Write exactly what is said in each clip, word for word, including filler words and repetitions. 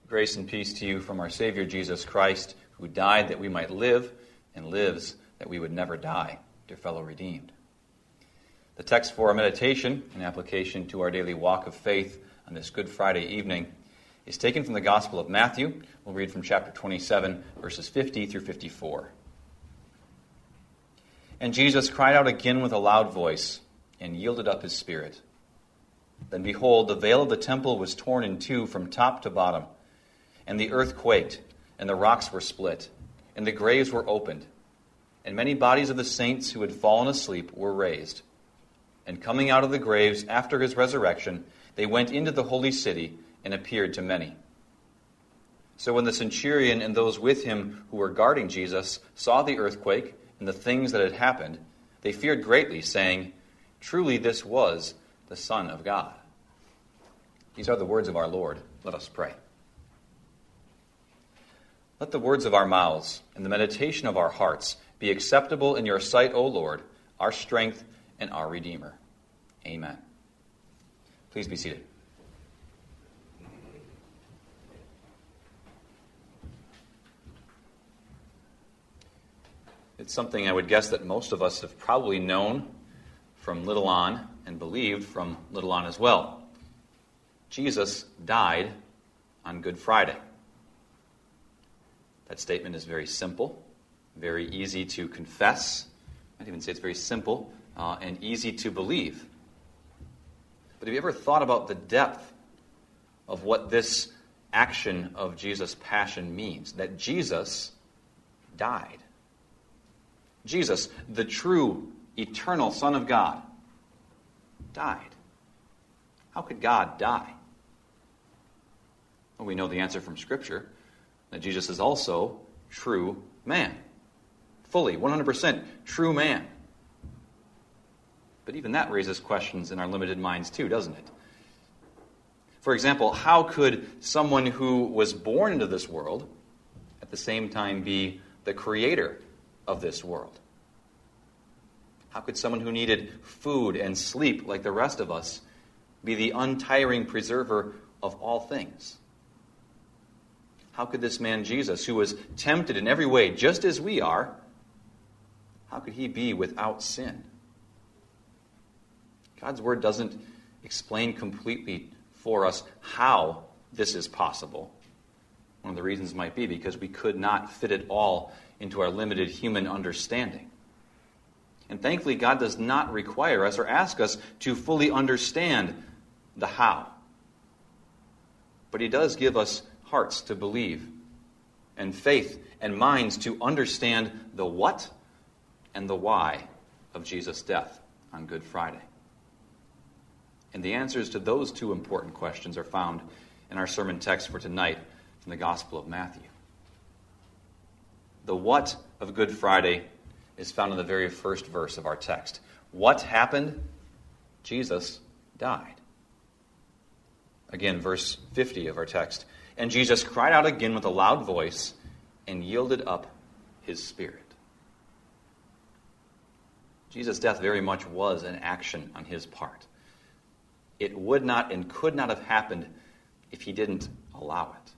Grace and peace to you from our Savior Jesus Christ, who died that we might live, and lives that we would never die, dear fellow redeemed. The text for our meditation and application to our daily walk of faith on this Good Friday evening is taken from the Gospel of Matthew. We'll read from chapter twenty-seven, verses fifty through fifty-four. And Jesus cried out again with a loud voice, and yielded up his spirit. Then behold, the veil of the temple was torn in two from top to bottom, and the earth quaked, and the rocks were split, and the graves were opened, and many bodies of the saints who had fallen asleep were raised. And coming out of the graves after his resurrection, they went into the holy city and appeared to many. So when the centurion and those with him who were guarding Jesus saw the earthquake and the things that had happened, they feared greatly, saying, "Truly this was the Son of God." These are the words of our Lord. Let us pray. Let the words of our mouths and the meditation of our hearts be acceptable in your sight, O Lord, our strength and our Redeemer. Amen. Please be seated. It's something I would guess that most of us have probably known from little on and believed from little on as well. Jesus died on Good Friday. That statement is very simple, very easy to confess. I'd even say it's very simple uh, and easy to believe. But have you ever thought about the depth of what this action of Jesus' passion means? That Jesus died. Jesus, the true, eternal Son of God, died. How could God die? Well, we know the answer from Scripture, that Jesus is also true man. Fully, one hundred percent true man. But even that raises questions in our limited minds too, doesn't it? For example, how could someone who was born into this world at the same time be the creator of this world? How could someone who needed food and sleep like the rest of us be the untiring preserver of all things? How could this man Jesus, who was tempted in every way just as we are, how could he be without sin? God's word doesn't explain completely for us how this is possible. One of the reasons might be because we could not fit it all into our limited human understanding. And thankfully, God does not require us or ask us to fully understand the how. But he does give us hearts to believe, and faith and minds to understand the what and the why of Jesus' death on Good Friday. And the answers to those two important questions are found in our sermon text for tonight from the Gospel of Matthew. The what of Good Friday is found in the very first verse of our text. What happened? Jesus died. Again, verse fifty of our text. And Jesus cried out again with a loud voice and yielded up his spirit. Jesus' death very much was an action on his part. It would not and could not have happened if he didn't allow it.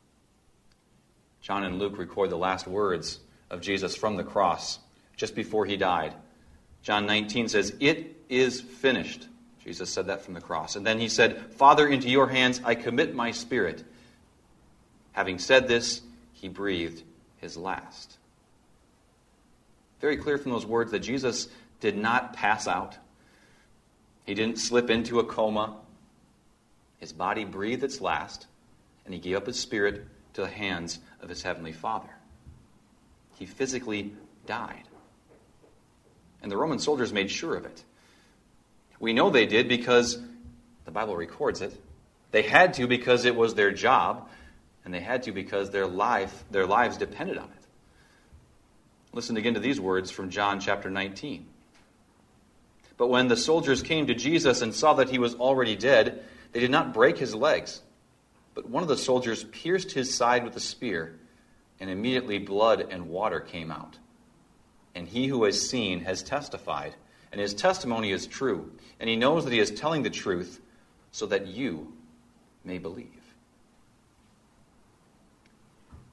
John and Luke record the last words of Jesus from the cross just before he died. John nineteen says, "It is finished." Jesus said that from the cross. And then he said, "Father, into your hands I commit my spirit." Having said this, he breathed his last. Very clear from those words that Jesus did not pass out. He didn't slip into a coma. His body breathed its last, and he gave up his spirit to the hands of his heavenly Father. He physically died. And the Roman soldiers made sure of it. We know they did because the Bible records it. They had to because it was their job, and they had to because their life, their lives depended on it. Listen again to these words from John chapter nineteen. But when the soldiers came to Jesus and saw that he was already dead, they did not break his legs. But one of the soldiers pierced his side with a spear, and immediately blood and water came out. And he who has seen has testified, and his testimony is true, and he knows that he is telling the truth, so that you may believe.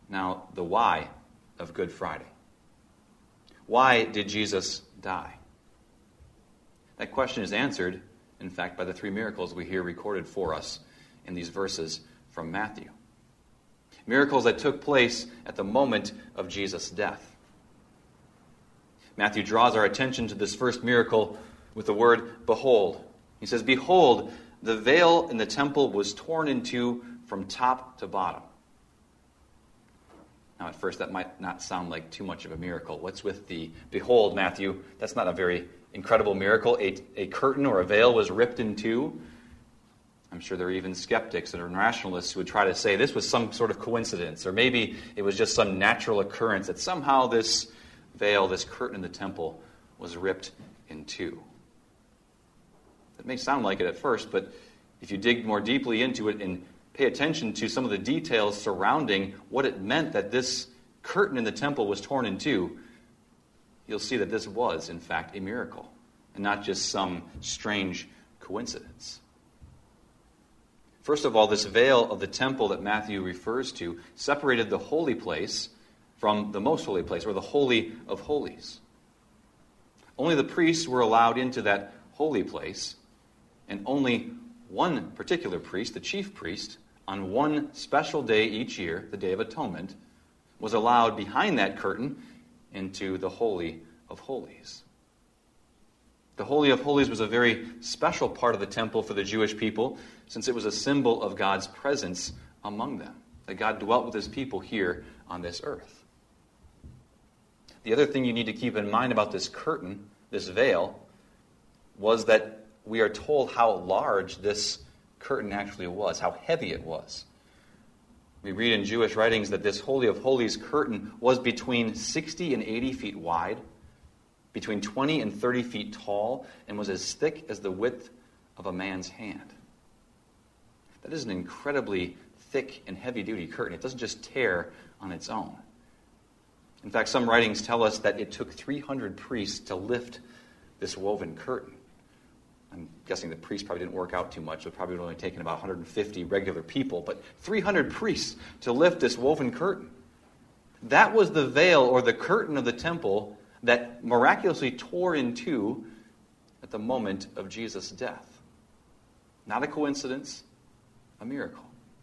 Now, the why of Good Friday. Why did Jesus die? That question is answered, in fact, by the three miracles we hear recorded for us in these verses from Matthew. Miracles that took place at the moment of Jesus' death. Matthew draws our attention to this first miracle with the word, behold. He says, behold, the veil in the temple was torn in two from top to bottom. Now, at first, that might not sound like too much of a miracle. What's with the behold, Matthew? That's not a very incredible miracle. A, a curtain or a veil was ripped in two. I'm sure there are even skeptics and rationalists who would try to say this was some sort of coincidence, or maybe it was just some natural occurrence that somehow this veil, this curtain in the temple, was ripped in two. It may sound like it at first, but if you dig more deeply into it and pay attention to some of the details surrounding what it meant that this curtain in the temple was torn in two, you'll see that this was, in fact, a miracle, and not just some strange coincidence. First of all, this veil of the temple that Matthew refers to separated the holy place from the most holy place, or the Holy of Holies. Only the priests were allowed into that holy place, and only one particular priest, the chief priest, on one special day each year, the Day of Atonement, was allowed behind that curtain into the Holy of Holies. The Holy of Holies was a very special part of the temple for the Jewish people, since it was a symbol of God's presence among them, that God dwelt with his people here on this earth. The other thing you need to keep in mind about this curtain, this veil, was that we are told how large this curtain actually was, how heavy it was. We read in Jewish writings that this Holy of Holies curtain was between sixty and eighty feet wide, between twenty and thirty feet tall, and was as thick as the width of a man's hand. That is an incredibly thick and heavy-duty curtain. It doesn't just tear on its own. In fact, some writings tell us that it took three hundred priests to lift this woven curtain. I'm guessing the priests probably didn't work out too much. It probably would have only taken about one hundred fifty regular people, but three hundred priests to lift this woven curtain. That was the veil or the curtain of the temple that miraculously tore in two at the moment of Jesus' death. Not a coincidence, a miracle.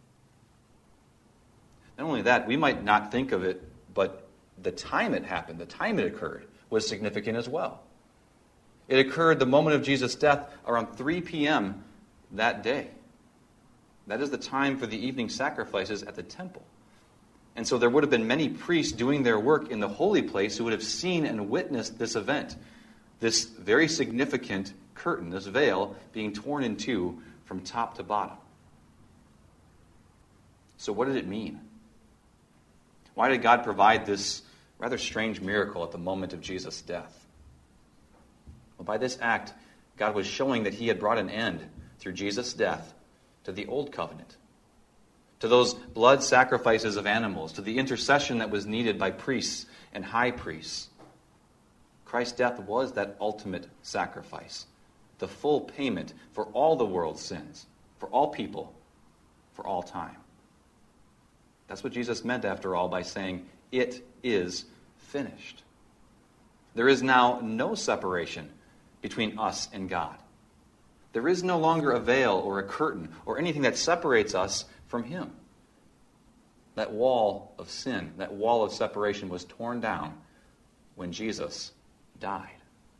Not only that, we might not think of it, but the time it happened, the time it occurred, was significant as well. It occurred the moment of Jesus' death around three p.m. that day. That is the time for the evening sacrifices at the temple. And so there would have been many priests doing their work in the holy place who would have seen and witnessed this event, this very significant curtain, this veil, being torn in two from top to bottom. So what did it mean? Why did God provide this rather strange miracle at the moment of Jesus' death? Well, by this act, God was showing that he had brought an end, through Jesus' death, to the old covenant, to those blood sacrifices of animals, to the intercession that was needed by priests and high priests. Christ's death was that ultimate sacrifice, the full payment for all the world's sins, for all people, for all time. That's what Jesus meant, after all, by saying, "It is finished." There is now no separation between us and God. There is no longer a veil or a curtain or anything that separates us from him. That wall of sin, that wall of separation was torn down when Jesus died.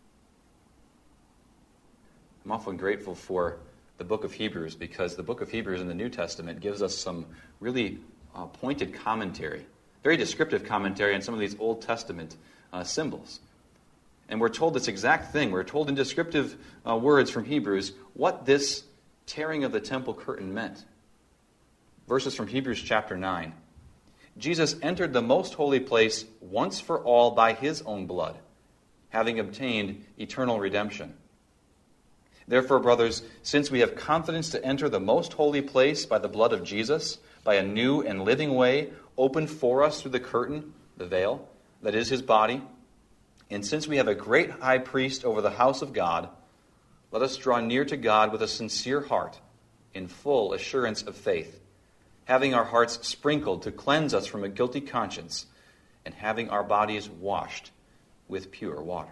I'm often grateful for the book of Hebrews, because the book of Hebrews in the New Testament gives us some really uh, pointed commentary, very descriptive commentary on some of these Old Testament uh, symbols. And we're told this exact thing. We're told in descriptive uh, words from Hebrews what this tearing of the temple curtain meant. Verses from Hebrews chapter nine. Jesus entered the most holy place once for all by his own blood, having obtained eternal redemption. Therefore, brothers, since we have confidence to enter the most holy place by the blood of Jesus, by a new and living way opened for us through the curtain, the veil, that is his body, and since we have a great high priest over the house of God, let us draw near to God with a sincere heart, in full assurance of faith, having our hearts sprinkled to cleanse us from a guilty conscience, and having our bodies washed with pure water.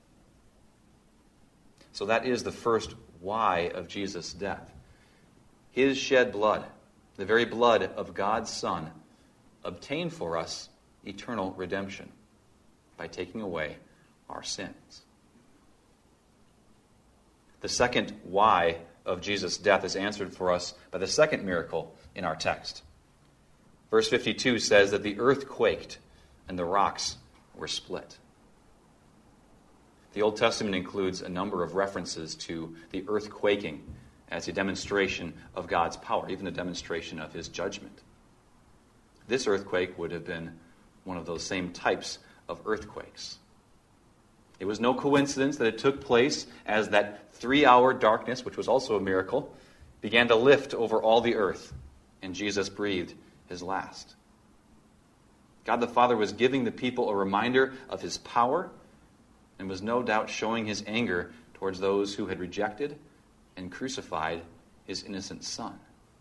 So that is the first why of Jesus' death. His shed blood, the very blood of God's Son, obtained for us eternal redemption by taking away our sins. The second why of Jesus' death is answered for us by the second miracle in our text. Verse fifty-two says that the earth quaked and the rocks were split. The Old Testament includes a number of references to the earth quaking as a demonstration of God's power, even a demonstration of his judgment. This earthquake would have been one of those same types of earthquakes. It was no coincidence that it took place as that three-hour darkness, which was also a miracle, began to lift over all the earth, and Jesus breathed his last. God the Father was giving the people a reminder of his power and was no doubt showing his anger towards those who had rejected and crucified his innocent Son.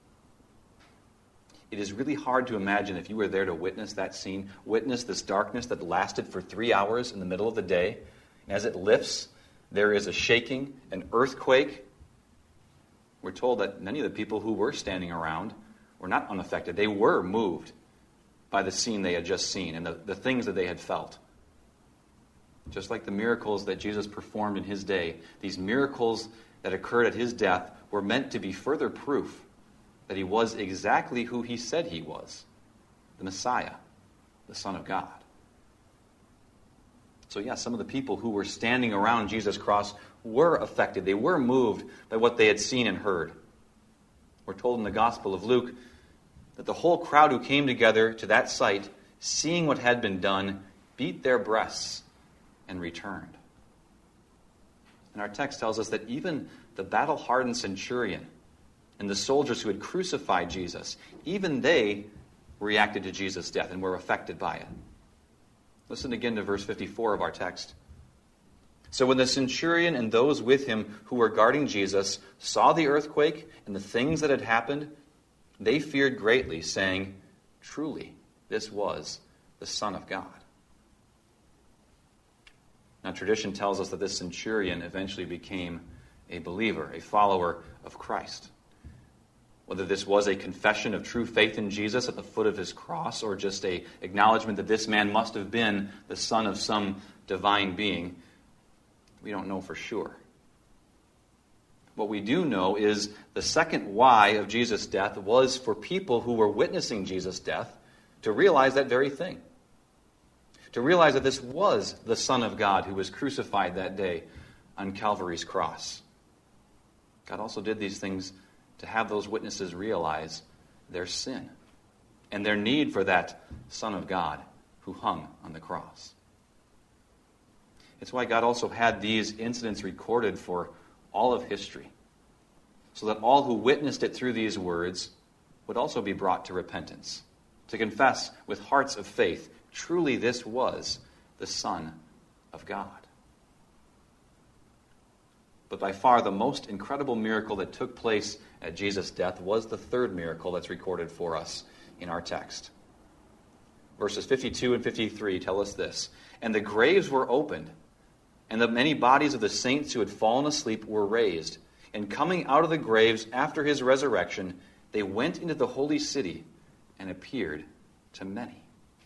It is really hard to imagine if you were there to witness that scene, witness this darkness that lasted for three hours in the middle of the day. And as it lifts, there is a shaking, an earthquake. We're told that many of the people who were standing around were not unaffected. They were moved by the scene they had just seen and the, the things that they had felt. Just like the miracles that Jesus performed in his day, these miracles that occurred at his death were meant to be further proof that he was exactly who he said he was, the Messiah, the Son of God. So yes, some of the people who were standing around Jesus' cross were affected. They were moved by what they had seen and heard. We're told in the Gospel of Luke that the whole crowd who came together to that site, seeing what had been done, beat their breasts and returned. And our text tells us that even the battle-hardened centurion and the soldiers who had crucified Jesus, even they reacted to Jesus' death and were affected by it. Listen again to verse fifty-four of our text. So when the centurion and those with him who were guarding Jesus saw the earthquake and the things that had happened, they feared greatly, saying, "Truly, this was the Son of God." Now, tradition tells us that this centurion eventually became a believer, a follower of Christ. Whether this was a confession of true faith in Jesus at the foot of his cross or just an acknowledgement that this man must have been the son of some divine being, we don't know for sure. What we do know is the second why of Jesus' death was for people who were witnessing Jesus' death to realize that very thing. To realize that this was the Son of God who was crucified that day on Calvary's cross. God also did these things to have those witnesses realize their sin and their need for that Son of God who hung on the cross. It's why God also had these incidents recorded for all of history, so that all who witnessed it through these words would also be brought to repentance, to confess with hearts of faith, truly this was the Son of God. But by far the most incredible miracle that took place at Jesus' death was the third miracle that's recorded for us in our text. Verses fifty-two and fifty-three tell us this: "And the graves were opened, and the many bodies of the saints who had fallen asleep were raised. And coming out of the graves after his resurrection, they went into the holy city and appeared to many."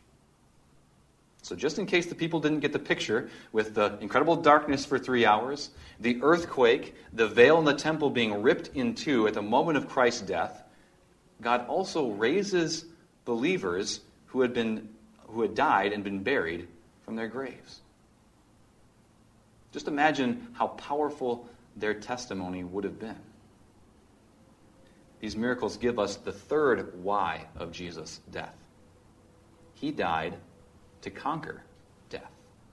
So just in case the people didn't get the picture, with the incredible darkness for three hours, the earthquake, the veil in the temple being ripped in two at the moment of Christ's death, God also raises believers who had been who had died and been buried from their graves. Just imagine how powerful their testimony would have been. These miracles give us the third why of Jesus' death. He died to conquer death.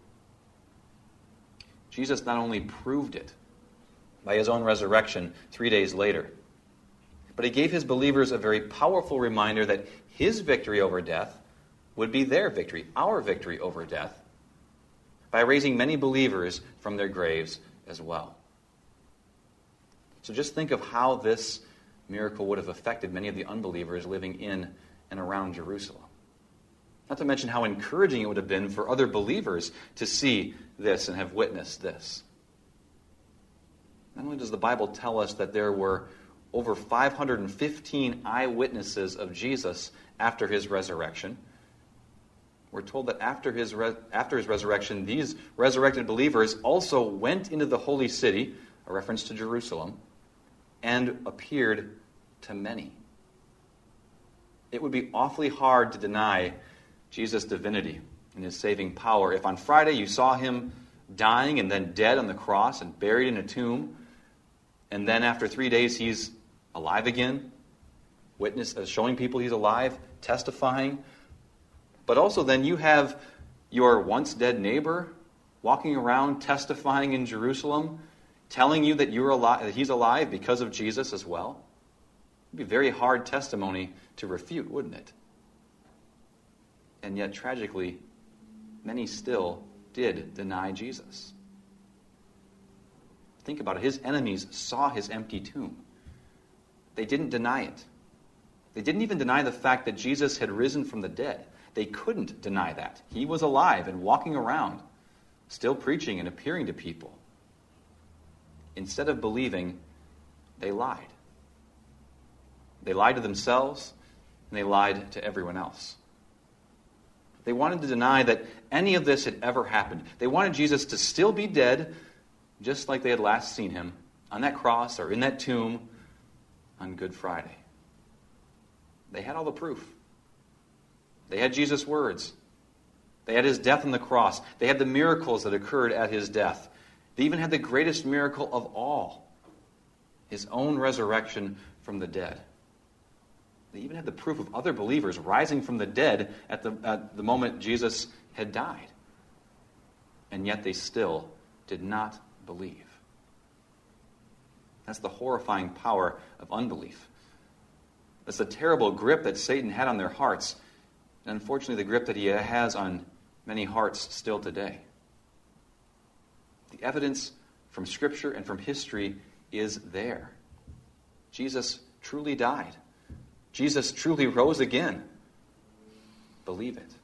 Jesus not only proved it by his own resurrection three days later, but he gave his believers a very powerful reminder that his victory over death would be their victory, our victory over death, by raising many believers from their graves as well. So just think of how this miracle would have affected many of the unbelievers living in and around Jerusalem. Not to mention how encouraging it would have been for other believers to see this and have witnessed this. Not only does the Bible tell us that there were over five hundred fifteen eyewitnesses of Jesus after his resurrection, we're told that after his, re- after his resurrection, these resurrected believers also went into the holy city, a reference to Jerusalem, and appeared to many. It would be awfully hard to deny Jesus' divinity and his saving power if on Friday you saw him dying and then dead on the cross and buried in a tomb, and then after three days he's alive again, witness, uh, showing people he's alive, testifying. But also then you have your once dead neighbor walking around testifying in Jerusalem, telling you that you're alive, that he's alive because of Jesus as well. It'd be a very hard testimony to refute, wouldn't it? And yet, tragically, many still did deny Jesus. Think about it. His enemies saw his empty tomb. They didn't deny it. They didn't even deny the fact that Jesus had risen from the dead. They couldn't deny that. He was alive and walking around, still preaching and appearing to people. Instead of believing, they lied. They lied to themselves, and they lied to everyone else. They wanted to deny that any of this had ever happened. They wanted Jesus to still be dead, just like they had last seen him on that cross or in that tomb on Good Friday. They had all the proof. They had Jesus' words. They had his death on the cross. They had the miracles that occurred at his death. They even had the greatest miracle of all, his own resurrection from the dead. They even had the proof of other believers rising from the dead at the, at the moment Jesus had died. And yet they still did not believe. That's the horrifying power of unbelief. That's the terrible grip that Satan had on their hearts, and unfortunately the grip that he has on many hearts still today. The evidence from Scripture and from history is there. Jesus truly died. Jesus truly rose again. Believe it.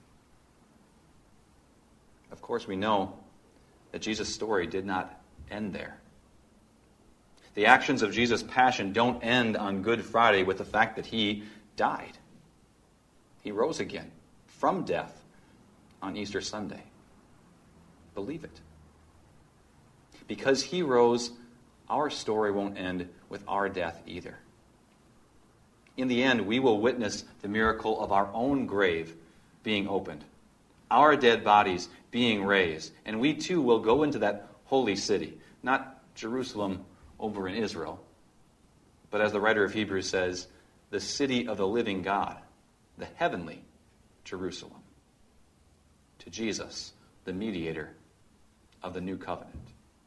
Of course, we know that Jesus' story did not end there. The actions of Jesus' passion don't end on Good Friday with the fact that he died. He rose again from death on Easter Sunday. Believe it. Because he rose, our story won't end with our death either. In the end, we will witness the miracle of our own grave being opened, our dead bodies being raised, and we too will go into that holy city, not Jerusalem over in Israel, but as the writer of Hebrews says, the city of the living God, the heavenly Jerusalem, to Jesus, the mediator of the new covenant.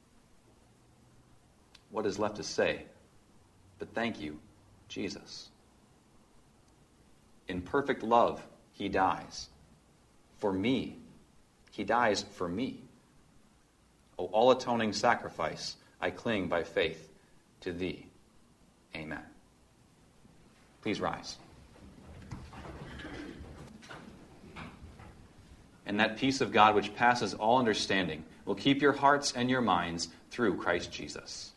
What is left to say? But thank you, Jesus. In perfect love, he dies. For me, he dies for me. O all-atoning sacrifice, I cling by faith to thee. Amen. Please rise. And that peace of God which passes all understanding will keep your hearts and your minds through Christ Jesus.